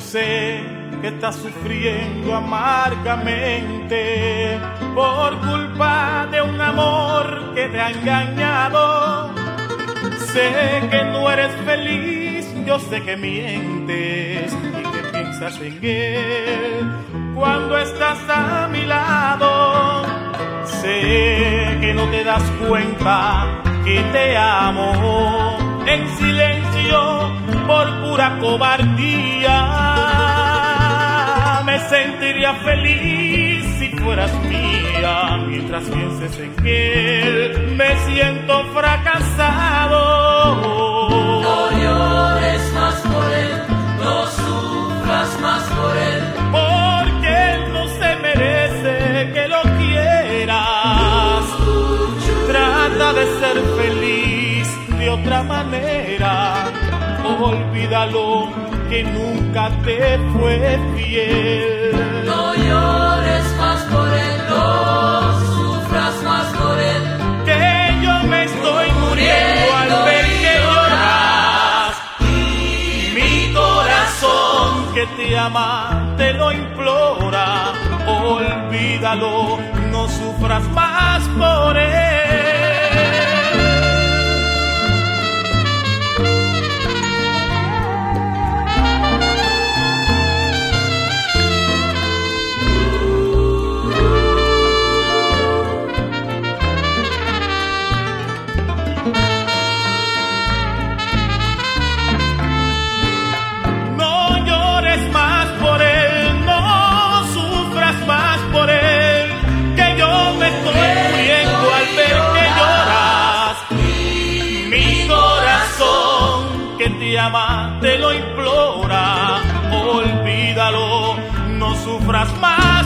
sé que estás sufriendo amargamente por culpa de un amor que te ha engañado. Sé que no eres feliz, yo sé que mientes y que piensas en él cuando estás a mi lado. Sé que no te das cuenta que te amo en silencio por pura cobardía. Me sentiría feliz si fueras mía. Mientras pienses en él, me siento fracasado. No llores más por él, no sufras más por él, porque él no se merece que lo quieras. Trata de ser feliz de otra manera. Olvídalo, que nunca te fue fiel. no llores más por él, no sufras más por él, Que yo me estoy muriendo al ver que lloras. Mi corazón que te ama te lo implora. Olvídalo, no sufras más por él. Que te ama, te lo implora. Olvídalo, no sufras más.